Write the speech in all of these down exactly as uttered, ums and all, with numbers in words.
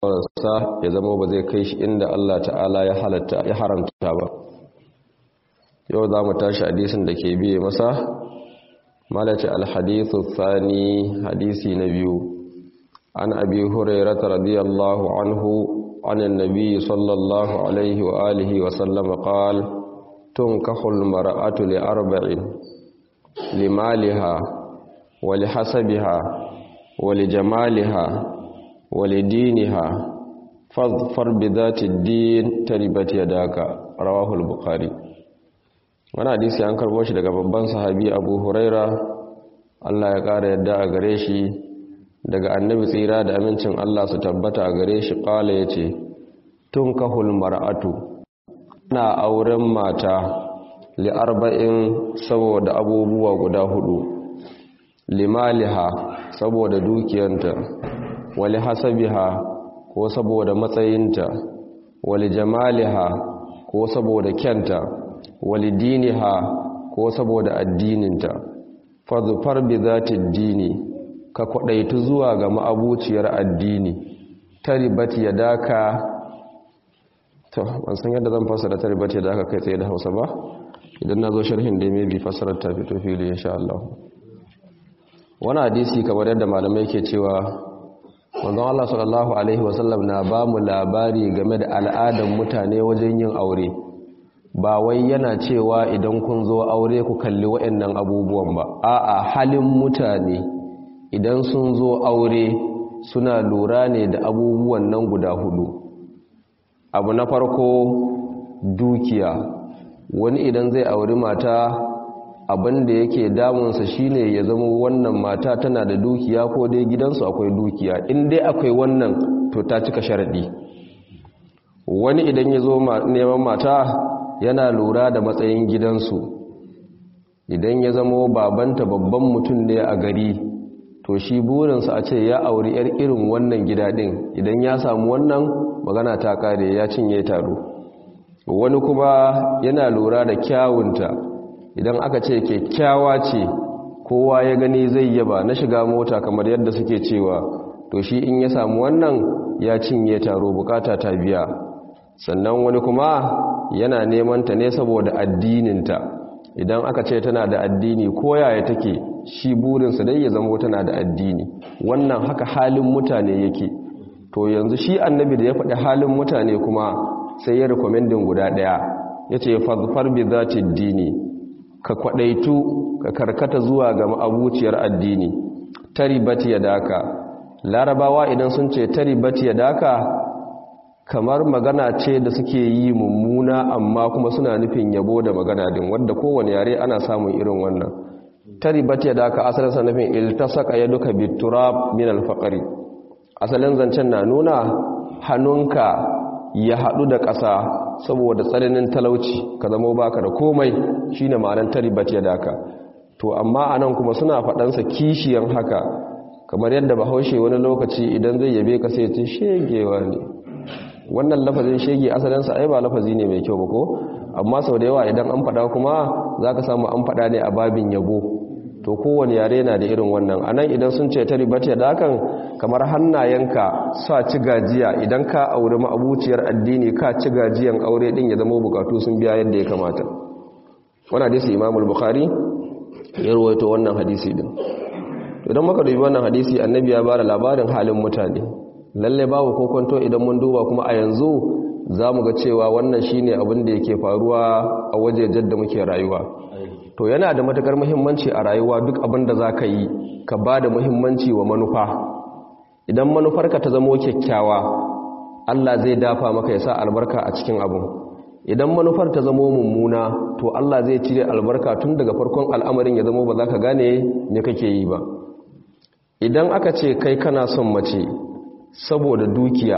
sa ya zama ba zai kai shi inda Allah ta'ala ya halatta ya haramta ba. Yau za mu tashi hadisin da ke biye masa, malaci alhadithu thani, hadisi na biyu. An abi hurairah radiyallahu anhu an annabi sallallahu alaihi wa alihi wa sallam qala tunkahul mar'atu li arba'in limaliha wa lihasabiha wa lijamaliha wa lidiniha fadfar bidhati ad-din taribat yadaka, rawahu al-bukhari. Wani hadisi an karbo shi daga babban sahabi Abu Huraira, Allah ya ƙara yadda a gare shi, daga annabi tsira da amincin Allah su tabbata a gare shi, ƙala ya ce, tun kahul mar'atu, na auren mata li arba'in saboda abubuwa guda hudu, limaliha saboda dukiyanta, wali hasabiha ko saboda matsayinta, wali jamaliha ko saboda kyanta, walidiniha ko saboda addininta. Fadfar bi zati dini, ka kwadaitu zuwa ga ma'abuciyar addini. Taribat yadaka, to ban san yadda zan fassara taribat yadaka kai tsaye da Hausa ba, idan nazo sharhin da mai bi fassarar ta fito fili insha Allah. Wannan hadisi kamar yadda malamai ke cewa manzon Allah sallallahu alaihi wasallam na ba mu labari game da al'adan mutane wajen yin aure. Ba wai yana cewa idan kun zo aure ku kalli waɗannan abubuwan ba, a'a, halin mutane idan sun zo aure suna lura ne da abubuwan nan guda hudu. Abu na farko, dukiya. Wani idan zai auri mata, abin da yake damunsa shine ya zama wannan mata tana da dukiya ko dai gidansu akwai dukiya. In dai akwai wannan, to ta cika sharadi. Wani idan ya zo neman mata, yana lura da matsayin gidansu. Idan ya zamo babanta babban mutum ne a gari, to shi burinsa a ce ya auri yar irin wannan gida din. Idan ya samu wannan, magana ta kare, ya cinye taro. Wani kuma yana lura da kyawunta. Idan aka ce kyakkyawa ce, kowa ya gani zai yaba na shiga mota kamar yadda suke cewa, to shi in ya samu wannan ya cinye taro, bukata ta biya. Sannan wani kuma yana neman ta ne saboda addininta. Idan aka ce tana da addini ko yaya take, shi burinsa dai ya zama tana da addini. Wannan haka halin mutane yake. To yanzu shi annabi da ya faɗi halin mutane kuma sai ya rekomendin guda ɗaya, ya ce fadfar bi zati dini, ka kwaɗaitu ka karkata zuwa ga ma'abuciyar addini. Taribat yadaka, larabawa idan sun ce taribat yadaka, kamar magana ce da suke yi mummuna amma kuma suna nufin yabo da magana din, wanda kowane yare ana samun irin wannan. Taribat yadaka asalin sa nufin iltasaka yaduka biturab min alfaqri. Asalin zancen na nuna hannunka ya hadu da ƙasa saboda tsananin talauci, ka zama baka da komai, shine ma'anar taribat yadaka. To amma anan kuma suna faɗan sa kishiyan haka, kamar yadda Bahaushe wani lokaci idan zai yabe ka sai ya ce shegewa ne. Wannan lafazin shege asalinsa ai ba lafazi ne mai kyau ba ko, amma sau da yawa idan an fada kuma za ka samu an fada ne a babin yabo. To kowane yare na da irin wannan. A nan idan sun ce ta ribata da hakan, kamar hannayenka sa ci gajiya, idan ka auri ma'abuciyar addini ka ci gajiyan aure din ya zama bukatu sun biya yadda ya kamata. Wannan hadisi Imam al-Bukhari ya rawaito wannan hadisi din. Idan muka dubi wannan hadisi, annabi ya bada labarin halin mutane. Lalle babu kokonto idan mun duba kuma a yanzu za mu ga cewa wannan shine abin da yake faruwa a wajejen da muke rayuwa. To yana da matukar muhimmanci a rayuwa duk abin da za ka yi ka ba da muhimmanci wa manufa. Idan manufarka ta zamo kyakkyawa, Allah zai dafa maka ya sa albarka a cikin abin. Idan manufar ta zamo mummuna, to Allah zai cire albarka tun daga farkon al'amarin ya zamo ba za ka gane me kake yi ba. Idan aka ce kai kana son mace saboda dukiya,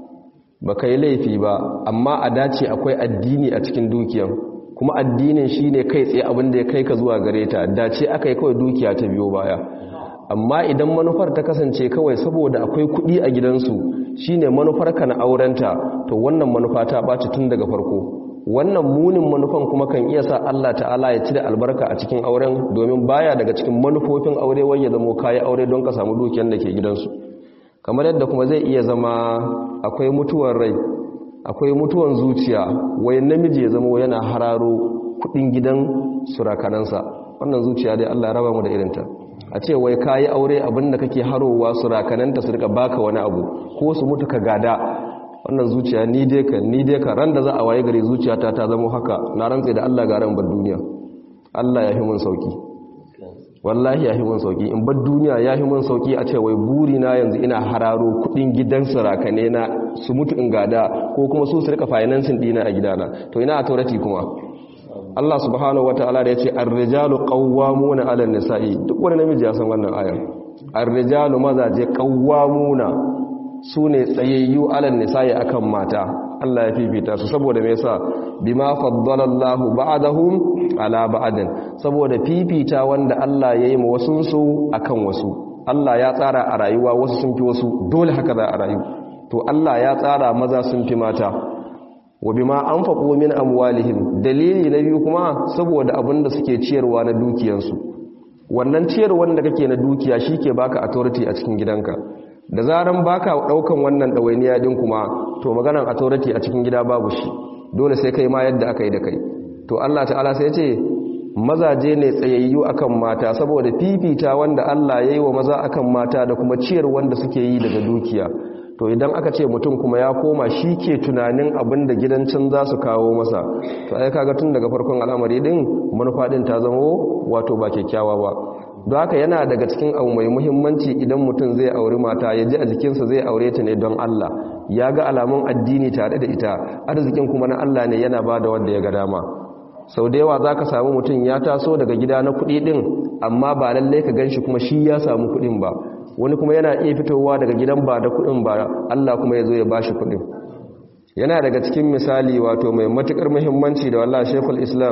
ba ka yi laifi ba, amma a dace akwai addini a cikin dukiyan, kuma addinin shi ne kai tsaye abin da ya kai ka zuwa gare ta, dace aka yi kawai dukiya ta biyo baya. Amma idan manufar ta kasance kawai saboda akwai kuɗi a gidansu shi ne manufarka na aurenta, to wannan manufa ta ɓaci tun daga farko. Wannan munin manufan kuma kan iya sa Allah ta'ala ya cire albarka a cikin auren, domin baya daga cikin manufofin aure wai ya zamo kayi aure don ka samu dukiyar da ke gidansu. kamar yadda kuma zai iya zama akwai mutuwar rai, akwai mutuwan zuciya, wai namiji ya zama yana hararo kudin gidan surakanansa. Wannan zuciya dai Allah ya raba mu da irinta. A ce wai kayi aure abinda kake harowa surakananta su rika baka wani abu ko su mutu ka gada. Wannan zuciya ni dai ka ni dai ka ran da za a waye gari zuciyata ta zama haka, na rantsa da Allah garan bar duniya. Allah ya fi mun sauki. Wallahi ya fi mun sauki, in bar duniya ya fi mun sauki a ce wai buri na yanzu ina hararo kudin gidan surakane na su mutu in gada ko kuma su su rika financing dina a gidana. To ina authority kuma. Allah subhanahu wataala da yace ar-rijalu qawwamuna 'ala an-nisa'i, duk wani namiji ya san wannan aya. Ar-rijalu mazaje qawwamuna sune tsayayyu 'ala an-nisa'i akan mata. Allah ya fifita su saboda me yasa bima faddala Allahu ba'dahum 'ala ba'din, saboda fifita wanda Allah yayi ma wasun su akan wasu. Allah ya tsara a rayuwa wasu sun fi wasu, dole haka za a rayu. To Allah ya tsara maza sun fi mata. Wa bima anfaqu min amwalihim, dalili na biyu kuma saboda abinda suke ciyarwa na dukiyansu. Wannan ciyarwar da kake na dukiya shike baka authority a cikin gidanka. Da zaran baka daukan wannan dawainiya din kuma to maganar authority a cikin gida babu shi, dole sai kai ma yadda aka yi da kai. To Allah ta'ala sai ya ce mazaje ne tsayayyu akan mata saboda fifita wanda Allah yayi wa maza akan mata da kuma ciyar wanda suke yi daga dukiya. To idan aka ce mutum kuma ya koma shi ke tunanin abin da gidancin za su kawo masa, to ai kaga tun daga farkon al'amari din manufa din ta zama wato ba kyakkyawa ba. Don haka yana daga cikin abu mai muhimmanci idan mutum zai auri mata ya ji a jikinsa zai aure ta ne don Allah, ya ga alamun addini tare da ita, arzikin kuma na Allah ne yana ba da wanda ya ga dama. Sau da yawa za ka samu mutum ya taso daga gida na kuɗi ɗin amma ba lallai ka gan shi kuma shi ya samu kuɗin ba, wani kuma yana iya fitowa daga gidan ba da kuɗin ba, Allah kuma ya zo ya ba shi kuɗin. Yana daga cikin misali wato mai matuƙar muhimmanci da wallahi Sheikhul Islam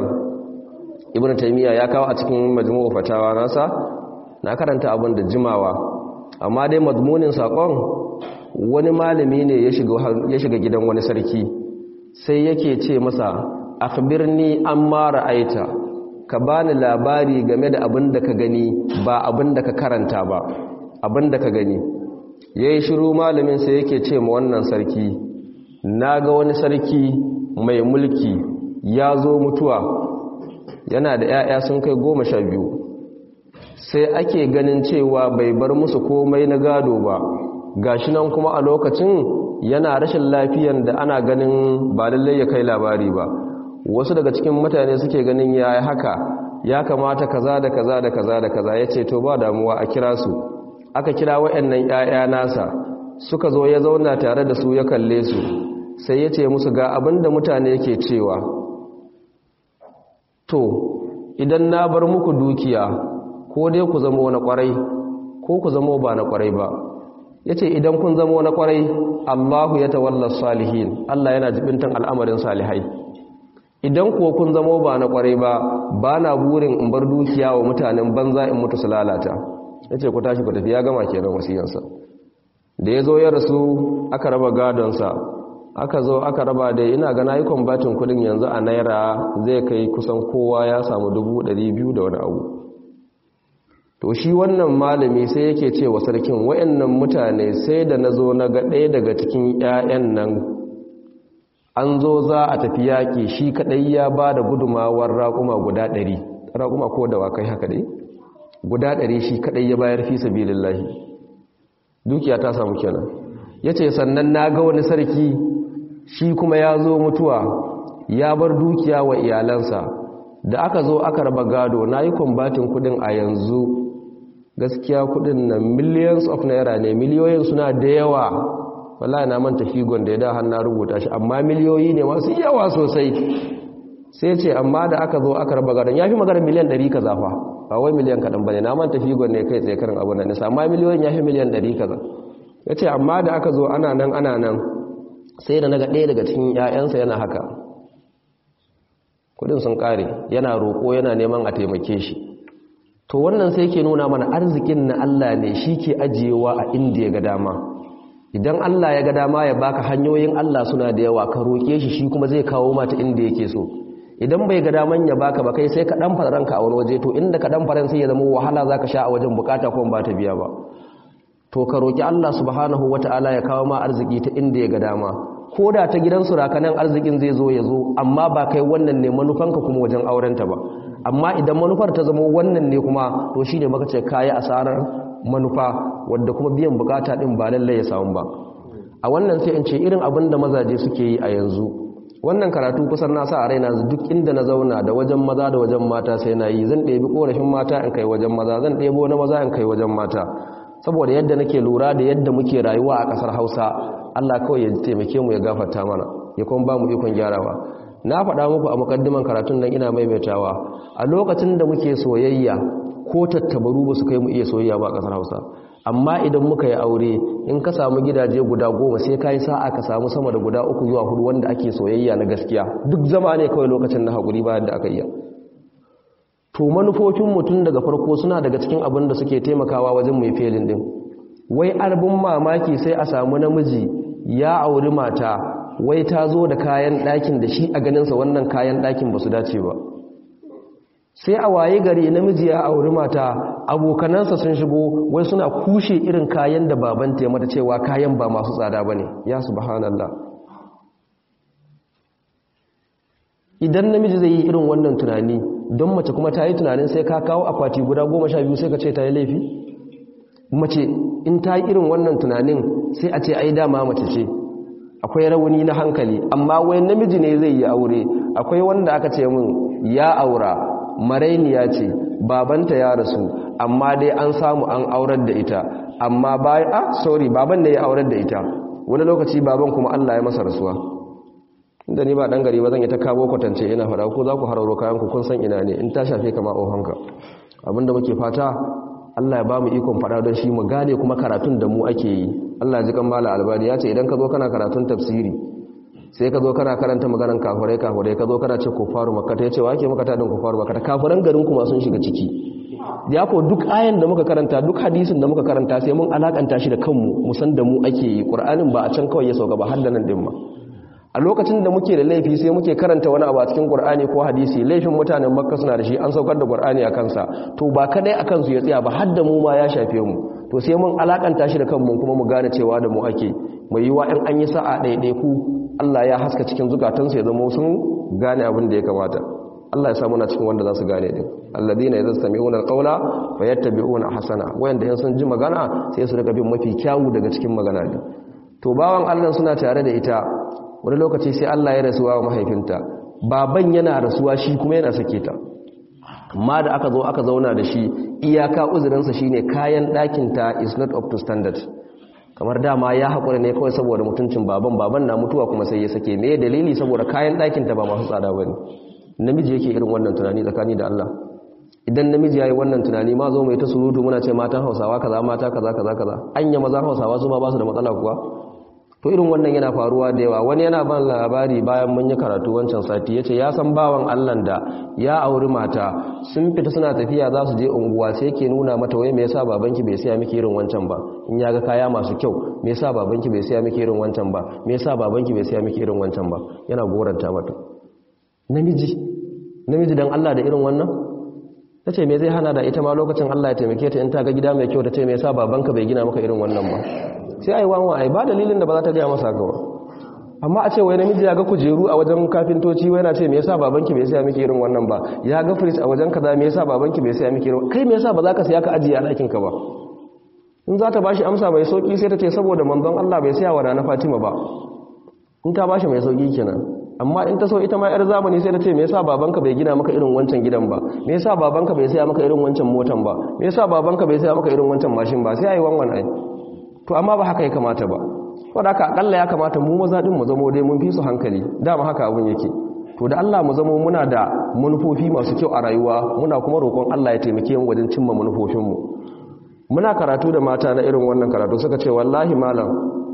Ibn Taymiyyah ya kawo a cikin Majmu'u Fatawa nasa, na karanta abin da jimawa, amma dai mazmunin saƙon wani malami ne ya shiga gidan wani sarki, sai yake ce masa akhbirni amma ra'aita, ka bani labari game da abin da ka gani ba abin da ka karanta ba, abin da ka gani. Yayi shiru malamin sai yake ce ma wannan sarki, naga wani sarki mai mulki ya zo mutuwa, yana da 'ya'ya sun kai goma sha biyu, sai ake ganin cewa bai bar musu komai na gado ba, gashi nan kuma a lokacin yana rashin lafiyan da ana ganin ba lallai ya kai labari ba. Wasu daga cikin mutane suke ganin ya haka ya kamata kaza da kaza da kaza da kaza. Ya ce to ba damuwa a kira su. Aka kira waɗannan 'ya'ya nasa suka zo, ya zauna tare da su ya kalle su, sai ya ce musu ga abin da mutane ke cewa, to idan na bar muku dukiya ko dai ku zama na kwarai ko ku zama ba na kwarai ba. Ya ce idan kun zama na kwarai Allahu ya tawalla salihin, Allah yana jibintan al'amarin salihai. Idan kuwa kun zama ba na kwarai ba, ba na burin in bar dukiya wa mutanen banza in mutu su lalata. Ya ce ku tashi ku tafi, ya gama kenan wasiyansa. Da ya zo ya rasu aka raba gadonsa, aka zo aka raba da ina ga nayi kwambatin kudin yanzu a naira zai kai kusan kowa ya samu dubu ɗari biyu da wani abu. To shi wannan malami sai yake ce wa sarkin, wayannan mutane sai da na zo na ga ɗaya daga cikin 'ya'yan nan an zo za a tafi yaƙi, shi kaɗai ya ba da gudumawar raƙuma guda ɗari, raƙuma ko da wakai haka dai guda ɗari shi kaɗai ya bayar fi sabilillahi. Dukiya ta samu kenan. Ya ce sannan na ga wani sarki shi kuma ya zo mutuwa ya bar dukiya wa iyalansa, da aka zo aka raba gado na yi kwambatin kudin a yanzu gaskiya kudin na millions of naira ne, miliyoyin suna da yawa, wallahi na manta figon da ya da hannun rubuta shi, amma miliyoyi ne masu yawa sosai. Sai ce amma da aka zo aka raba gadon ya fi magana miliyan ɗari kaza fa, ba wai miliyan kaɗan ba ne, na manta figon ne kai tsaye karin abin da nisa, amma miliyoyin ya fi miliyan ɗari kaza. Ya ce amma da aka zo ana nan ana nan sai da naga ɗaya daga cikin 'ya'yansa yana haka, kudin sun ƙare, yana roƙo yana neman a taimake shi. To wannan sai ke nuna mana arzikin na Allah ne, shi ke ajiyewa a inda ya ga dama. Idan Allah ya ga dama ya baka, hanyoyin Allah suna da yawa, ka roƙe shi shi kuma zai kawo mata inda yake so. Idan bai ga daman ya baka ba kai sai ka ɗan faranka a wani waje, to inda ka ɗan faran sai ya zama wahala za ka sha a wajen bukata ko ba ta biya ba. to ka roki Allah subhanahu wata'ala ya kawo ma arziki ta inda ya ga dama, ko da ta gidan surakanan arzikin zai zo ya zo, amma ba kai wannan ne manufanka kuma wajen aurenta ba. Amma idan manufar ta zama wannan ne kuma, to shine maka ce kayi asarar manufa, wadda kuma biyan bukata din ba lalle ya samu ba. A wannan sai in ce irin abin da mazaje suke yi a yanzu, wannan karatu kusan na sa a raina duk inda na zauna da wajen maza da wajen mata sai na yi, zan ɗebi korafin mata in kai wajen maza, zan ɗebo na maza in kai wajen mata, saboda yadda nake lura da yadda muke rayuwa a ƙasar Hausa. Allah kawai ya taimake mu ya gafarta mana, ya kuma ba mu ikon gyarawa. Na faɗa muku a mukaddiman karatun nan ina maimaitawa, a lokacin da muke soyayya ko tattabaru ba su kai mu iya soyayya ba a ƙasar Hausa. Amma idan muka yi aure, in ka samu gidaje guda goma sai ka yi sa'a ka samu sama da guda uku zuwa hudu wanda ake soyayya na gaskiya, duk zama ne kawai lokacin na haƙuri bayan da aka yi. To manufofin mutum daga farko suna daga cikin abin da suke taimakawa wajen mai felin din. Wai arbin mamaki sai a samu namiji ya auri mata, wai ta zo da kayan ɗakin da shi a ganinsa wannan kayan ɗakin ba su dace ba. Sai a waye gari namiji ya auri mata, abokanansa sun shigo, wai suna kushe irin kayan da babanta ya mata cewa kayan ba masu tsada ba ne. Ya subhanallah. Idan namiji zai yi irin wannan tunani, don mace kuma ta yi tunanin sai ka kawo akwati guda goma sha biyu sai ka ce ta yi laifi? Mace in ta yi irin wannan tunanin sai a ce ai dama mace ce, akwai rauni na hankali. Amma wai namiji ne zai yi aure, akwai wanda aka ce min ya aura, marainiya ce, babanta ya rasu, amma dai an samu an aurar da ita, amma bayan ah sorry baban ne ya aurar da ita, wani lokaci baban kuma Allah ya masa rasuwa. Inda ni ba dan gari ba zan yi ta kawo kwatance ina fara ko za ku hararo kayan ku kun san ina ne, in ta shafe kama ohonka. Abinda muke fata Allah ya ba mu ikon fada don shi mu gane kuma karatun da mu ake yi. Allah ya ji kan mala albani ya ce idan ka zo kana karatun tafsiri sai ka zo kana karanta maganan kafirai kafirai ka zo kana ce kufaru makka, ya ce wa ake maka tadin kufaru makka, kafiran garin kuma sun shiga ciki. Ya ko duk ayan da muka karanta, duk hadisin da muka karanta sai mun alakanta shi da kanmu, mu san da mu ake yi. Qur'anin ba a can kawai ya sauka ba, har da nan din ma. A lokacin da muke da laifi sai muke karanta wani abu a cikin Qur'ani ko hadisi, laifin mutanen Makka suna da shi, an saukar da Qur'ani a kansa, to ba kadai akan su ya tsaya ba, har da mu ma ya shafe mu. To sai mun alakanta shi da kanmu kuma mu gane cewa da mu ake. Mai yiwa in an yi sa'a ɗaiɗai ku Allah ya haska cikin zukatansu ya zama sun gane abin da ya kamata. Allah ya sa muna cikin wanda za su gane din. Alladina yastami'una alqawla fayattabi'una ahsana, wanda in sun ji magana sai su rika bin mafi kyawu daga cikin magana din. To bawan Allah suna tare da ita, wani lokaci sai Allah ya rasuwa wa mahaifinta, baban yana rasuwa shi kuma yana sake ta. Amma da aka zo aka zauna da shi, iyaka uzurinsa shine kayan ɗakinta is not up to standard. Kamar dama ya haƙura ne kawai saboda mutuncin baban, baban na mutuwa kuma sai ya sake. Me dalili? Saboda kayan ɗakinta ba masu tsada ba ne. Namiji yake irin wannan tunani tsakani da Allah. Idan namiji ya yi wannan tunani ma zo mai ta surutu muna ce matan Hausawa kaza, mata kaza kaza kaza. Anya maza Hausawa su ma ba su da matsala kuwa? To irin wannan yana faruwa da yawa. Wani yana ban labari bayan mun yi karatu wancan sati, yace ya san bawan Allah da ya auri mata, sun fita suna tafiya za su je unguwa, sai yake nuna mata wai me yasa babanki bai siya miki irin wancan ba, in ya ga kaya masu kyau, me yasa babanki bai siya miki irin wancan ba, me yasa babanki bai siya miki irin wancan ba, yana goranta mata. Namiji namiji dan Allah da irin wannan? Tace me zai hana da ita ma lokacin Allah ya taimake ta in ta ga gida mai kyau, tace me yasa babanka bai gina maka irin wannan ba? Sai ai wanwa ai ba dalilin da ba za ta gaya masa gawa. Amma a ce wai namiji ya ga kujeru a wajen kafintoci, wai yana ce me yasa babanki bai siya miki irin wannan ba, ya ga fridge a wajen kaza, me yasa babanki bai siya miki irin, kai me yasa ba za ka siya ka ajiye a ɗakin ka ba? In za ta bashi amsa mai sauki sai ta ce saboda manzon Allah bai siya wa na Fatima ba. In ta bashi mai sauki kenan. Amma in ta so ita ma yar zamani sai ta ce me yasa babanka bai gina maka irin wancan gidan ba, me yasa babanka bai siya maka irin wancan motan ba, me yasa babanka bai siya maka irin wancan mashin ba, sai ai wanwan ai. To amma ba haka ya kamata ba. Wanda haka akalla ya kamata mu maza din mu zamo dai mun fi su hankali, dama haka abun yake. To da Allah mu zamo muna da manufofi masu kyau a rayuwa, muna kuma roƙon Allah ya taimake mu wajen cimma manufofin mu. Muna karatu da mata na irin wannan karatu suka ce wallahi malam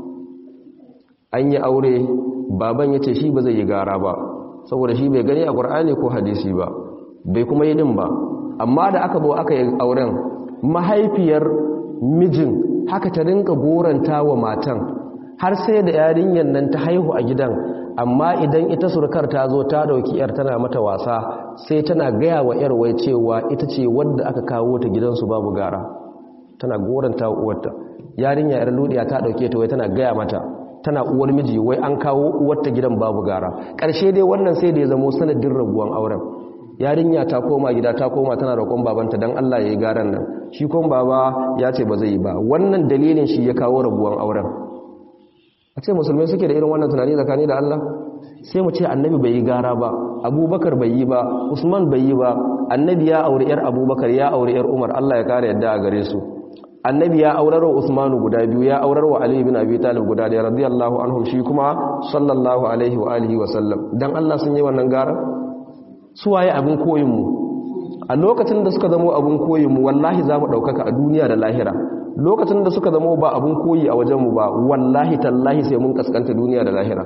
an yi aure, baban yace shi ba zai yi gara ba saboda shi bai gani a Qur'ani ko hadisi ba, bai kuma yi din ba. Amma da aka bo aka yi auren, mahaifiyar mijin haka ta rinka goranta wa matan har sai da yarinyar nan ta haihu a gidan. Amma idan ita surkar ta zo ta dauki yar tana mata wasa, sai tana gaya wa yar wai cewa ita ce wadda aka kawo ta gidansu babu gara, tana goranta wa uwarta. yarinya yar ludiya ta dauke ta wai tana gaya mata tana uwar miji wai an kawo uwarta gidan babu gara. Karshe dai wannan sai da ya zama sanadin rabuwan auren. Yarinya ta koma gida ta koma tana roƙon babanta dan Allah yayi garan nan, shi kuma baba ya ce ba zai yi ba. Wannan dalilin shi ya kawo rabuwan auren. A ce musulmai suke da irin wannan tunani tsakani da Allah? Sai mu ce annabi bai yi gara ba, abubakar bai yi ba, usman bai yi ba. Annabi ya aure yar abubakar, ya aure yar umar, Allah ya kare yadda a gare su. Annabi ya aurar wa usmanu guda biyu, ya aurar wa ali bin abi talib guda ɗaya radiyallahu anhum, shi kuma sallallahu alaihi wa alihi wa sallam. Dan Allah sun yi wannan gara? Su waye abin koyin mu? A lokacin da suka zama abin koyin mu, wallahi za mu ɗaukaka a duniya da lahira. Lokacin da suka zama ba abin koyi a wajen mu ba, wallahi tallahi sai mun kaskanta duniya da lahira.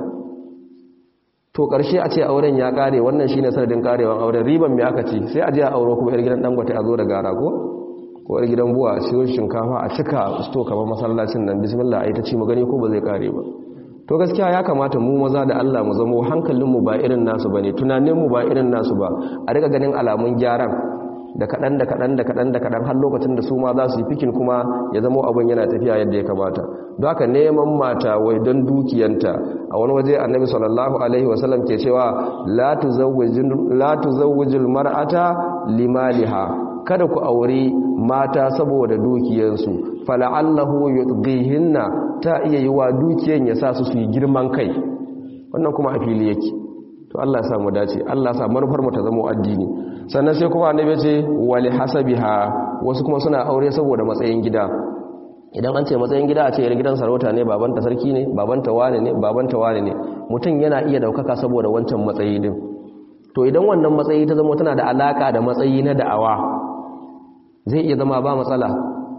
To ƙarshe a ce auren ya ƙare, wannan shine sanadin ƙarewan auren. Riban me aka ci? Sai a je a auro kuma yar gidan Dangote a zo da gara ko? Ko yar gidan Buwa a siyo shinkafa a cika sto kamar masallacin nan, bismillah ai ta ci mu gani ko ba zai ƙare ba. To gaskiya ya kamata mu maza da Allah mu zamo hankalinmu ba irin nasu bane, tunaninmu ba irin nasu ba. A riga ganin alamun gyaran da kaɗan da kaɗan da kaɗan da kaɗan har lokacin da su ma za su yi fikin kuma ya zama abin yana tafiya yadda ya kamata. Don haka neman mata wai don dukiyanta, a wani waje annabi sallallahu alaihi wasallam ke cewa la tuzawwijul mar'ata limaliha, kada ku aure mata saboda dukiyansu, fala'allahu yudghihinna, ta iya yi wa dukiyan ya sa su su yi girman kai. Wannan kuma a fili yake. To Allah ya sa mu dace, Allah ya sa manufar mu ta zama addini. Sannan sai kuma annabi ya ce wali hasabiha, wasu kuma suna aure saboda matsayin gida. Idan an ce matsayin gida, a ce yar gidan sarauta ne, babanta sarki ne, babanta wane ne, babanta wane ne, mutum yana iya daukaka saboda wancan matsayi din. To idan wannan matsayi ta zama tana da alaka da matsayi na da'awa, zai iya zama ba matsala.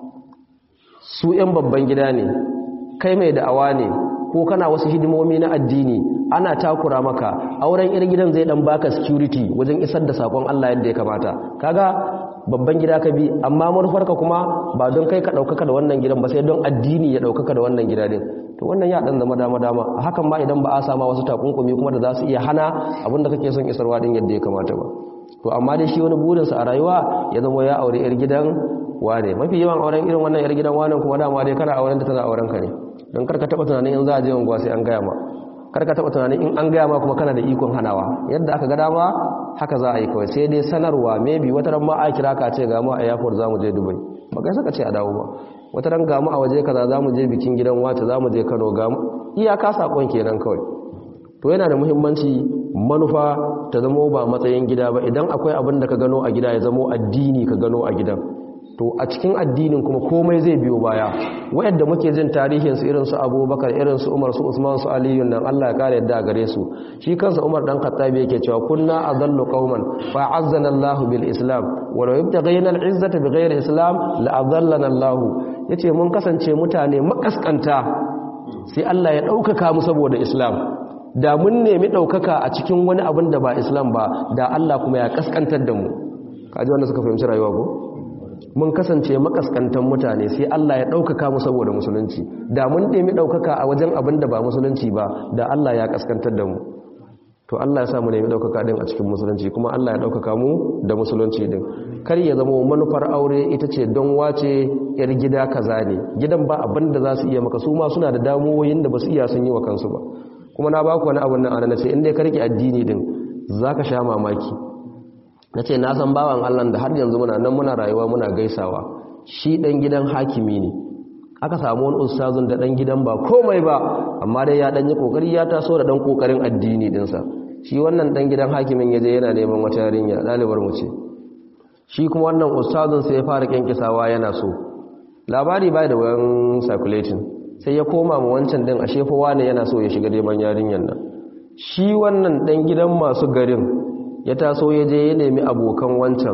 Su 'yan babban gida ne, kai mai da'awa ne, ko kana wasu hidimomi na addini, ana takura maka, auren irin gidan zai dan baka security wajen isar da sakon Allah yadda ya kamata. Kaga babban gida ka bi, amma manufarka kuma ba don kai ka daukaka da wannan gidan ba, sai don addini ya daukaka da wannan gida din. To wannan ya dan zama dama dama. Hakan ma idan ba a sama wasu takunkumi kuma da za su iya hana abinda kake son isarwa din yadda ya kamata ba. To amma dai shi wani burinsa a rayuwa ya zama ya aure yar gidan wane. Mafi yawan auren irin wannan yar gidan wane kuma dama dai kana auren da tana auren ka ne. Don karka taba tunanin in za a je unguwa sai an gaya ma, karka taba tunanin in an gaya ma kuma kana da ikon hanawa. Yadda aka ga dama haka za a yi kawai, sai dai sanarwa. Maybe wata ran ma a kira ka ce ga mu a airport za mu je Dubai, ba kai saka ce a dawo ba. Wata ran ga mu a waje kaza za mu je bikin gidan wace, za mu je Kano, ga mu iyaka sakon kenan kawai. To yana da muhimmanci manufa ta zamo ba matsayin gida ba. Idan akwai abin da ka gano a gida, ya zamo addini ka gano a gidan. To a cikin addinin kuma komai zai biyo baya. Wayanda muke jin tarihin su irin su Abubakar, irin su Umar, su Usman, su Ali, nan Allah ya kare yadda gare su. Shi kansa Umar dan Khattabi yake cewa kunna adallu qauman fa azzana Allahu bil Islam wa law yabtaghayna al izzata bighayri Islam la adallana Allah. Yace mun kasance mutane makaskanta, sai Allah ya daukaka mu saboda Islam. Da mun nemi daukaka a cikin wani abin da ba Islam ba, da Allah kuma ya kaskantar da mu. Kaji wanda suka fahimci rayuwa ko? Mun kasance makaskantan mutane, sai Allah ya ɗaukaka mu saboda musulunci. Da mun nemi ɗaukaka a wajen abin da ba musulunci ba, da Allah ya kaskantar da mu. To Allah ya sa mu nemi ɗaukaka ɗin a cikin musulunci, kuma Allah ya ɗaukaka mu da musulunci ɗin. Kar ya zama manufar aure ita ce don wace yar gida kaza ne, gidan ba abin da za su iya maka, su ma suna da damuwoyin da ba su iya sun yi wa kansu ba. Kuma na baku wani abin nan ana nace in dai ka rike addini ɗin za ka sha mamaki. Na ce na san bawan Allah da har yanzu muna nan muna rayuwa muna gaisawa, shi ɗan gidan hakimi ne. Aka samu wani ustazun da ɗan gidan ba komai ba, amma dai ya ɗan yi ƙoƙari, ya taso da ɗan ƙoƙarin addini ɗinsa. Shi wannan ɗan gidan hakimin ya je yana neman wata yarinya, ɗalibar mu ce. Shi kuma wannan ustazun sai ya fara kyankyasawa yana so. Labari bai da wayan circulating, sai ya koma mu wancan ɗin, ashe fa wane yana so ya shiga neman yarinyar nan. Shi wannan ɗan gidan masu garin ya taso ya je ya nemi abokan wancan,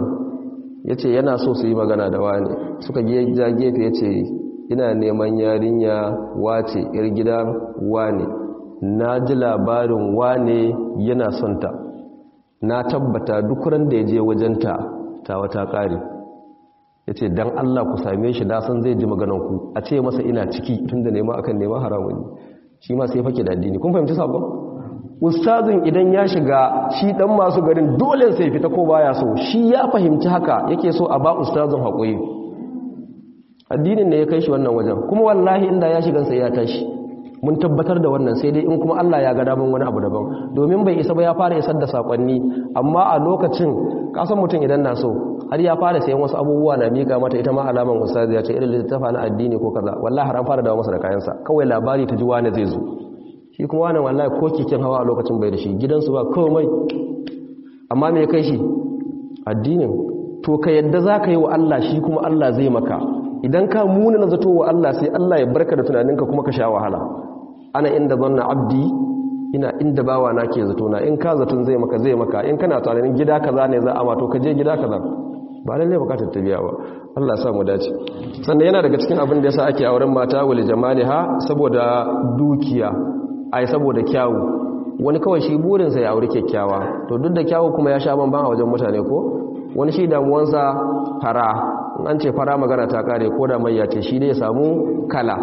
ya ce yana so su yi magana da wane. Suka ja gefe, ya ce ina neman yarinya wace yar gida wane, na ji labarin wane yana son ta, na tabbata duk ran da ya je wajenta ta wata ƙari. Ya ce don Allah ku same shi, na san zai ji magananku, a ce masa ina ciki, tun da nema akan nema haramun. Shi ma sai fake da addini. Kun fahimci sabon? Ustazin idan ya shiga, shi dan masu garin dole sai fita ko baya so. Shi ya fahimci haka, yake so a ba ustazin haƙuri. addinin ne ya kai shi wannan wajen kuma wallahi inda ya shiga sai ya tashi mun tabbatar da wannan sai dai in kuma Allah ya ga daman wani abu daban domin bai isa ba ya fara isar da sakonni amma a lokacin kasan mutum idan na so har ya fara sayan wasu abubuwa na mika mata ita ma alaman ustazi ya ce irin littafa na addini ko kaza wallahi har an fara dawo masa da kayansa kawai labari ta ji wani zai zo shi kuma wannan wallahi ko keken hawa a lokacin bai da shi gidansu ba komai amma me kai shi addinin to ka yadda za ka yi wa Allah shi kuma Allah zai maka idan ka muna na zato wa Allah sai Allah ya barka da tunaninka kuma ka sha wahala ana inda zanna abdi ina inda bawa na ke zato na in ka zaton zai maka zai maka in kana tunanin gida kaza ne za a ma to ka je gida kaza ba lalle bukatar tabiya ba Allah ya sa mu dace sannan yana daga cikin abin da yasa ake auren mata wal jamaliha saboda dukiya ai saboda kyawu wani kawai shi burin sa ya aure kyakkyawa to duk da kyawu kuma ya sha banban a wajen mutane ko wani shi damuwansa fara an ce fara magana ta kare ko da mai ya ce shi ne ya samu kala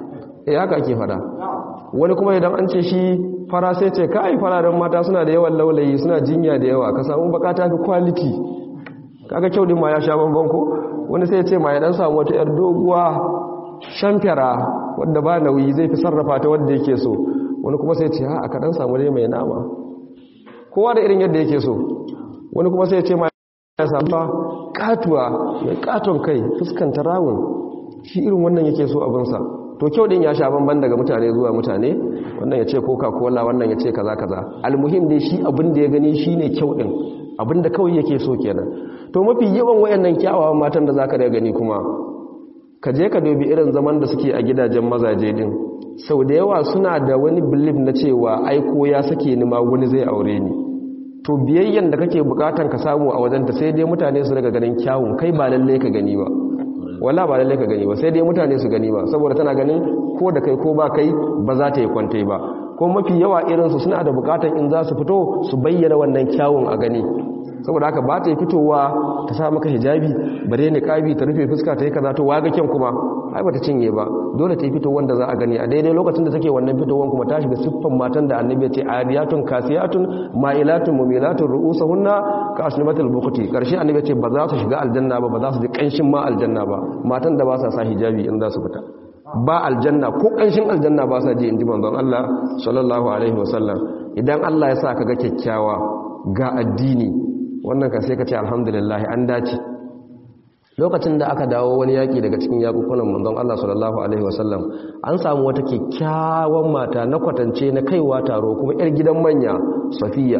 eh haka ake fara wani kuma idan an ce shi fara sai ce kai fararen mata suna da yawan laulayi suna jinya da yawa ka samu baka ta fi quality kaga kyau din ma ya sha banban ko wani sai ya ce ma ya dan samu wata yar doguwa shamfara wanda ba nauyi zai fi sarrafa ta wanda yake so wani kuma sai ya ce ha aka dan samu dai mai nama kowa da irin yadda yake so wani kuma sai ya ce ma ya samu katuwa mai katon kai fuskanta rawun shi irin wannan yake so abinsa to kyau din ya sha banban daga mutane zuwa mutane wannan ya ce coca cola wannan ya ce kaza kaza almuhim dai shi abin da ya gani shine kyau din abin da kawai yake so kenan to mafi yawan wayannan kyawawan matan da zaka da gani kuma ka je ka dubi irin zaman da suke a gidajen mazaje din sau da yawa suna da wani belief na cewa ai ko ya sake ni ma wani zai aure ni to biyayyen da kake bukatan ka samu a wajenta sai dai mutane su daga ganin kyawun kai ba lalle ka gani ba walla ba lalle ka gani ba sai dai mutane su gani ba saboda tana ganin ko da kai ko ba kai ba za ta yi kwantai ba ko mafi yawa irinsu suna da bukatan in za su fito su bayyana wannan kyawun a gani saboda haka ba ta yi fitowa ta sa maka hijabi bare ni kabi ta rufe fuska ta yi kaza to waga kyan kuma ai ba ta cinye ba dole ta yi fito wanda za a gani a daidai lokacin da take wannan fitowan kuma ta shiga siffan matan da annabi ya ce ariyatun kasiyatun ma'ilatun mumilatun ru'usuhunna ka asnimatul bukhti karshe annabi ya ce ba za su shiga aljanna ba ba za su ji kanshin ma aljanna ba matan da ba sa sa hijabi in za su fita ba aljanna ko kanshin aljanna ba sa ji inji manzon Allah sallallahu alaihi wasallam idan Allah ya sa ka ga kyakkyawa ga addini wannan ka sai ka ce alhamdulillah an dace lokacin da aka dawo wani yaki daga cikin yakukunan manzon Allah sallallahu alaihi wasallam an samu wata kyakkyawan mata na kwatance na kaiwa taro kuma yar gidan manya Safiya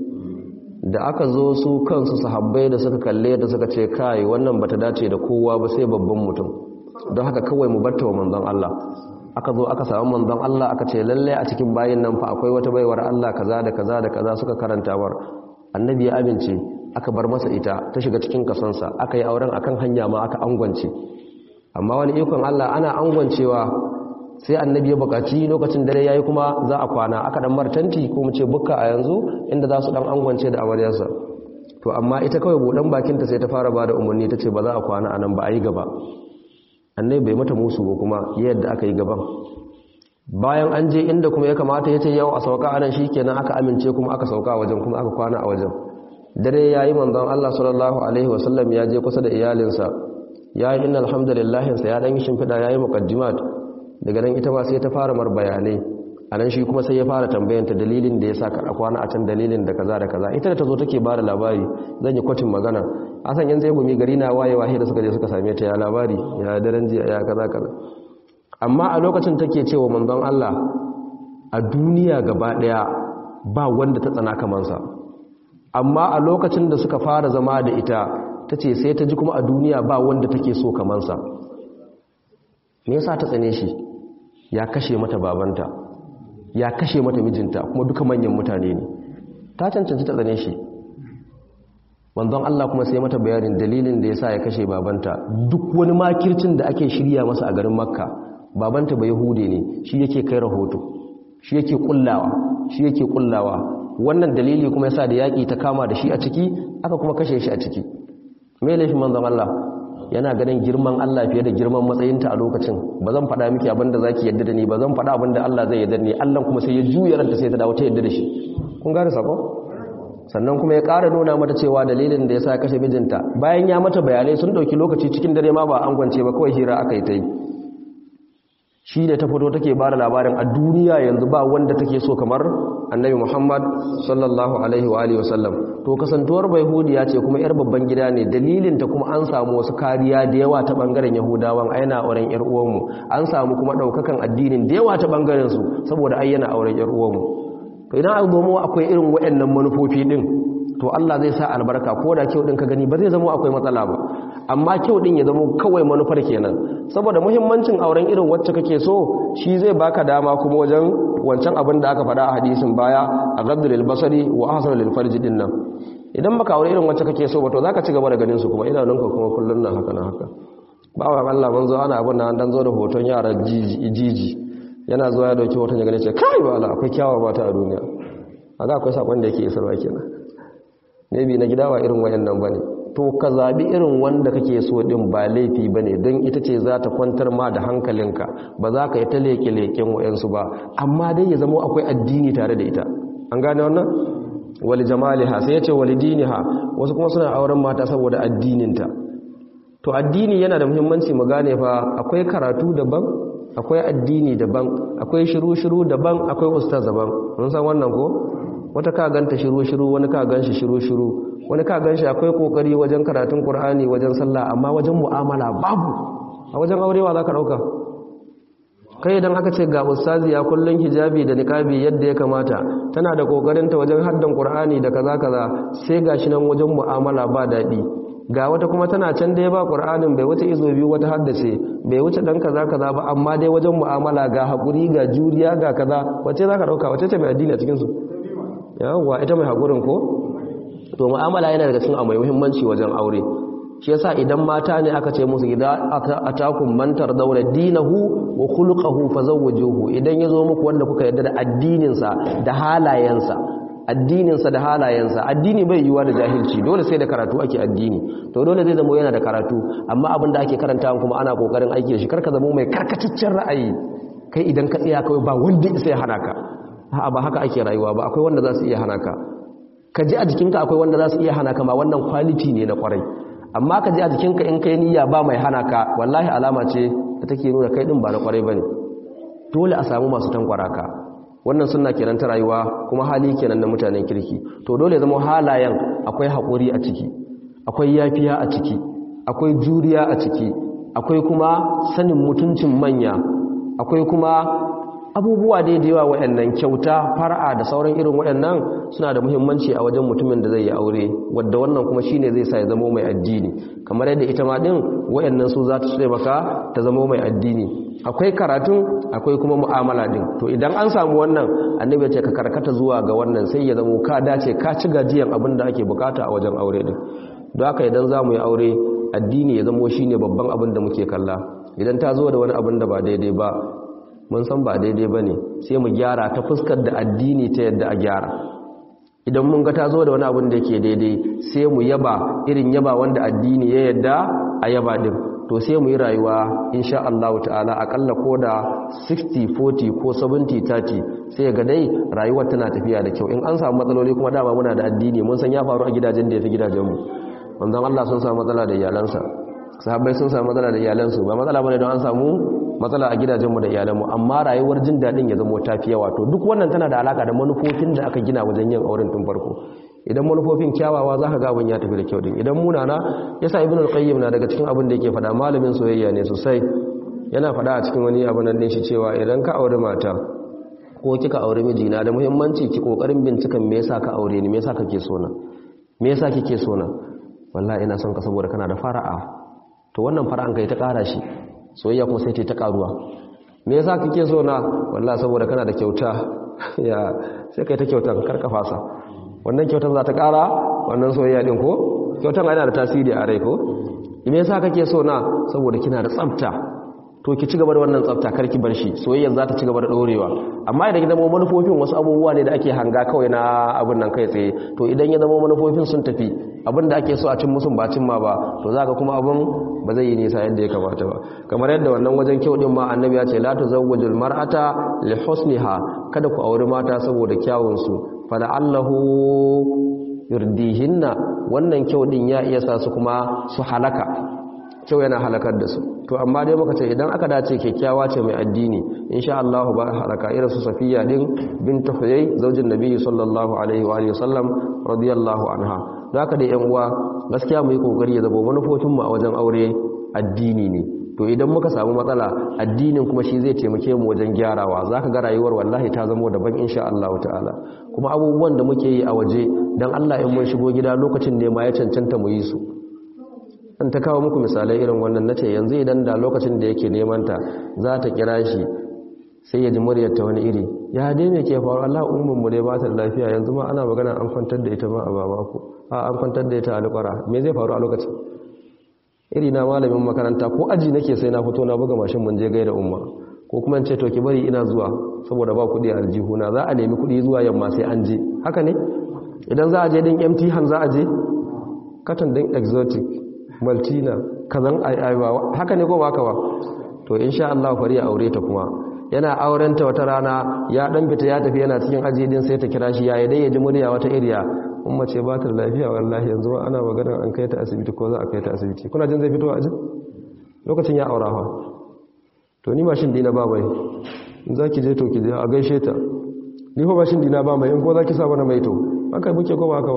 da aka zo su kansu sahabbai da suka kalle da suka ce kai wannan bata dace da kowa ba sai babban mutum don haka kawai mu barta wa manzon Allah aka zo aka samu manzon Allah aka ce lalle a cikin bayin nan fa akwai wata baiwar Allah kaza da kaza da kaza suka karanta war annabi ya amince aka bar masa ita ta shiga cikin kasansa aka yi auren akan hanya ma aka angwance amma wani ikon Allah ana angwancewa sai annabi ya bukaci lokacin dare yayi kuma za a kwana aka dan martanti ko mu ce bukka a yanzu inda za su dan angwance da amaryarsa to amma ita kawai budan bakinta sai ta fara bada umarni tace ba za a kwana anan ba a yi gaba annabi bai mata musu ba kuma yadda aka yi gaban bayan an je inda kuma ya kamata ya ce yau a sauka anan shikenan aka amince kuma aka sauka a wajen kuma aka kwana a wajen dare yayi manzon Allah sallallahu alaihi wasallam ya je kusa da iyalinsa yayi innal hamdalillah sa ya dan yi shimfida yayi muqaddimat daga nan ita ma sai ta fara mar bayanai anan shi kuma sai ya fara tambayanta dalilin da yasa ka kwana a can dalilin da kaza da kaza ita da tazo take bada labari zan yi kwatin magana asan yan sai gumi gari na waye wahe da suka je suka same ta ya labari ya daren jiya ya kaza kaza amma a lokacin take cewa manzon Allah a duniya gaba daya ba wanda ta tsana kaman sa amma a lokacin da suka fara zama da ita tace sai ta ji kuma a duniya ba wanda take so kaman sa me yasa ta tsane shi ya kashe mata babanta ya kashe mata mijinta kuma duka manyan mutane ne ta cancanci ta tsane shi manzon Allah kuma sai mata bayanin dalilin da yasa ya kashe babanta duk wani makircin da ake shirya masa a garin Makka babanta ba Yahude ne shi yake kai rahoto shi yake kullawa shi yake kullawa wannan dalili kuma yasa da yaki ta kama da shi a ciki aka kuma kashe shi a ciki me laifin manzon Allah yana ganin girman Allah fiye da girman matsayinta a lokacin ba zan faɗa miki abinda zaki yadda da ni ba zan faɗa abinda Allah zai yadda da ni Allah kuma sai ya juya ranta sai ta dawo ta yadda da shi kun gane sako sannan kuma ya ƙara nuna mata cewa dalilin da ya sa kashe mijinta bayan ya mata bayanai sun ɗauki lokaci cikin dare ma ba an gwance ba kawai hira aka yi ta yi shi da ta fito take ba da labarin a duniya yanzu ba wanda take so kamar annabi Muhammad sallallahu alaihi wa alihi wasallam to kasantuwar Yahudiya ce kuma yar babban gida ne dalilin ta kuma an samu wasu kariya da yawa ta bangaren Yahudawan ayyana auren yar uwanmu an samu kuma daukakan addinin da yawa ta bangaren su saboda ayyana auren yar uwanmu to idan aka gomo akwai irin waɗannan manufofi din to Allah zai sa albarka ko da kyau din ka gani ba zai zama akwai matsala ba amma kyau din ya zama kawai manufar kenan saboda muhimmancin auren irin wacce kake so shi zai baka dama kuma wajen wancan abin da aka faɗa a hadisin baya a ghaddul basari wa ahsan lil farji din nan idan baka aure irin wacce kake so ba to zaka ci gaba da ganin su kuma idanunka kuma kullun nan haka nan haka ba wa Allah manzo ana abin nan dan zo da hoton yara jiji jiji yana zuwa ya dauki hoton ya gane ce kai wala akwai kyawawa mata a duniya aga akwai sakon da yake isarwa kenan maybe na gida ba irin wayannan bane to ka zabi irin wanda kake so din ba laifi bane don ita ce za ta kwantar ma da hankalinka ba za ka yi ta leke leken wayansu ba amma dai ya zama akwai addini tare da ita an gane wannan wali jamaliha sai yace wali diniha wasu kuma suna auren mata saboda addininta to addini yana da muhimmanci mu gane fa akwai karatu daban akwai addini daban akwai shiru-shiru daban akwai ustaz daban mun san wannan ko wata ka ganta shiru-shiru wani ka ganshi shiru-shiru wani ka ganshi akwai kokari wajen karatun Qur'ani wajen sallah amma wajen mu'amala babu a wajen aurewa zaka dauka kai idan aka ce ga ustazi ya kullun hijabi da niqabi yadda ya kamata tana da kokarin ta wajen haddan Qur'ani da kaza kaza sai gashi nan wajen mu'amala ba dadi ga wata kuma tana can dai ba Qur'anin bai wuce izo biyu wata haddace bai wuce dan kaza kaza ba amma dai wajen mu'amala ga hakuri ga juriya ga kaza wace zaka dauka wace ce mai addini a cikin su yawa ita mai hakurin ko to mu'amala yana daga cikin mai muhimmanci wajen aure shi yasa idan mata ne aka ce musu idan atakum man tardawla dinahu wa khuluquhu fazawwijuhu idan yazo muku wanda kuka yarda da addinin sa da halayensa addinin sa da halayensa addini bai yiwa da jahilci dole sai da karatu ake addini to dole zai zama yana da karatu amma abin da ake karantawa kuma ana kokarin aiki da shi karka zama mai karkataccen ra'ayi kai idan ka tsaya kawai ba wanda sai hana ka a'a ba haka ake rayuwa ba akwai wanda za su iya hana ka ka ji a jikinka akwai wanda za su iya hana ka ma wannan quality ne na kwarai amma ka ji a jikinka in kai niyya ba mai hana ka wallahi alama ce da take nuna kai din ba na kwarai bane dole a samu masu tankwara ka wannan sunna kenan ta rayuwa kuma hali kenan na mutanen kirki to dole zama halayen akwai hakuri a ciki akwai yafiya a ciki akwai juriya a ciki akwai kuma sanin mutuncin manya akwai kuma abubuwa dai da yawa waɗannan kyauta far'a da sauran irin waɗannan suna da muhimmanci a wajen mutumin da zai yi aure wadda wannan kuma shine zai sa ya zama mai addini kamar yadda ita ma din waɗannan su za ta tsare maka ta zama mai addini akwai karatun akwai kuma mu'amala din to idan an samu wannan annabi ya ce ka karkata zuwa ga wannan sai ya zama ka dace ka ci gajiyan abin da ake bukata a wajen aure din don haka idan za mu yi aure addini ya zama shine babban abin da muke kalla idan ta zo da wani abin da ba daidai ba mun san ba daidai ba ne sai mu gyara ta fuskar da addini ta yadda a gyara idan mun ga ta zo da wani abin da yake daidai sai mu yaba irin yaba wanda addini ya yadda a yaba din to sai mu yi rayuwa insha Allah ta'ala akalla ko da sixty forty ko seventy thirty sai ga dai rayuwar tana tafiya da kyau in an samu matsaloli kuma dama muna da addini mun san ya faru a gidajen da ya fi gidajenmu manzon Allah sun samu matsala da iyalansa sahabbai sun samu matsala da iyalansu ba matsala bane don an samu matsala a gidajenmu da iyalanmu amma rayuwar jin daɗin ya zama tafi yawa to duk wannan tana da alaka da manufofin da aka gina wajen yin auren tun farko idan manufofin kyawawa za ka ga abin ya tafi da kyau din idan munana yasa ibn al-qayyim na daga cikin abin da yake faɗa malamin soyayya ne sosai yana faɗa a cikin wani abin nan shi cewa idan ka aure mata ko kika aure miji na da muhimmanci ki kokarin bincikan me yasa ka aure ni me yasa kake so na me yasa kike so na wallahi ina son ka saboda kana da fara'a to wannan fara'an kai ta ƙara shi soyayya kuma sai ta ta karuwa me yasa kake so na wallahi saboda kana da kyauta ya sai kai ta kyautan karka fasa wannan kyautan za ta kara wannan soyayya din ko kyautan yana da tasiri a rai ko me yasa kake so na saboda kina da tsafta to ki ci gaba da wannan tsafta karki bar shi soyayyan za ta ci gaba da dorewa amma idan ya zama manufofin wasu abubuwa ne da ake hanga kawai na abin nan kai tsaye to idan ya zama manufofin sun tafi abin da ake so a cin musun ba cin ma ba to zaka kuma abin ba zai yi nisa yadda ya kamata ba kamar yadda wannan wajen kyau din ma annabi ya ce la tuzawwijul mar'ata li husniha kada ku auri mata saboda kyawun su fa la'allahu yurdihinna wannan kyau din ya iya sa su kuma su halaka, kyau yana halakar da su. To amma dai muka ce idan aka dace kyakkyawa ce mai addini insha Allah ba halaka, irin su Safiya din bint Huyay zaujin Nabi sallallahu alaihi wa alihi wasallam radiyallahu anha. Zaka da yan uwa gaskiya mu yi kokari ya zaba manufofin mu a wajen aure addini ne. To idan muka samu matsala addinin kuma shi zai taimake mu wajen gyarawa, zaka ga rayuwar wallahi ta zama daban insha Allah ta'ala. Kuma abubuwan da muke yi a waje dan Allah in mun shigo gida lokacin ne ma ya cancanta mu yi su. An ta kawo muku misalai irin wannan nace yanzu idan da lokacin da yake neman ta za ta kira shi sai ya ji muryar ta wani iri, ya dai me ke faru, Allah ummun mu dai ba ta lafiya, yanzu ma ana magana an kwantar da ita ma a baba ku a an kwantar da ita a alƙara, me zai faru a lokacin? Iri na malamin makaranta ko aji nake sai na fito na buga mashin mun je gaida umma, ko kuma in ce to ki bari ina zuwa saboda ba kuɗi a aljihuna, za a nemi kuɗi zuwa yamma sai an je, haka ne? Idan za a je din empty hand za a je katon din exotic maltina kazan aiwa, haka ne ko ba haka ba? To insha Allah fari ya aure ta, kuma yana aurenta wata rana ya dan fita ya tafi yana cikin aji din sai ta kira shi yayi dai ya ji murya wata iriya, umma ce ba ta lafiya wallahi yanzu ana magana an kai ta asibiti ko za a kai ta asibiti, kuna jin zai fito a aji lokacin ya aura fa? To ni mashin dina ba mai, in za ki je to ki je a gaishe ta, ni ko mashin dina ba mai, in ko za ki sa mana mai to haka muke ko ba haka ba?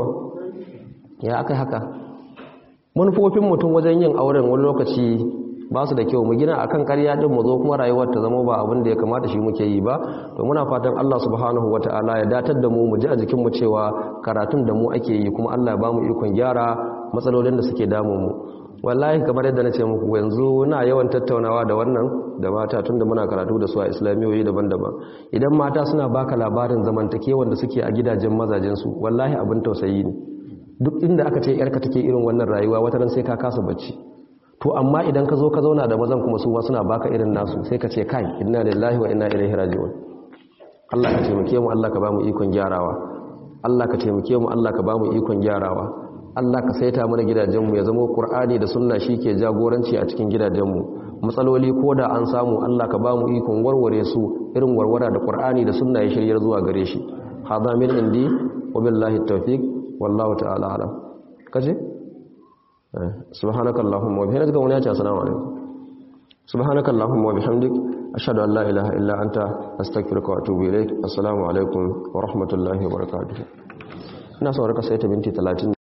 Ya akai haka manufofin mutum wajen yin auren wani lokaci ba su da kyau, mu gina akan ƙarya din mu zo kuma rayuwar ta zama ba abin da ya kamata shi muke yi ba. To muna fatan Allah subhanahu wataala ya datar da mu mu ji a jikin mu cewa karatun da mu ake yi, kuma Allah ya ba mu ikon gyara matsalolin da suke damu mu. Wallahi kamar yadda na ce muku yanzu na yawan tattaunawa da wannan da mata tunda muna karatu da su a islamiyoyi daban-daban. Idan mata suna baka labarin zamantakewan da suke a gidajen mazajen su, wallahi abin tausayi ne. Duk inda aka ce yarka take irin wannan rayuwa wata ran sai ka kasa bacci. To amma idan ka zo ka zauna da mazan kuma su ma suna baka irin nasu, sai ka ce kai inna lillahi wa inna ilaihi raji'un. Allah ka taimake mu, Allah ka ba mu ikon gyarawa. Allah ka taimake mu, Allah ka ba mu ikon gyarawa. Allah ka saita mana gidajenmu ya zama Qur'ani da sunna shike jagoranci a cikin gidajenmu. Matsaloli ko da an samu Allah ka ba mu ikon warware su irin warwara da Qur'ani da sunna ya shiryar zuwa gare shi. Hada min indi wa billahi tawfiq wallahu ta'ala alam. Kaje subhanaka allahumma wa bihamdika wa na'ata assalamu alaikum. subhanaka allahumma wa bihamdik ashhadu an la ilaha illa anta astaghfiruka wa atubu ilaik. Assalamu alaikum wa rahmatullahi wa barakatuh. Ina so raka sai ta minti talatin.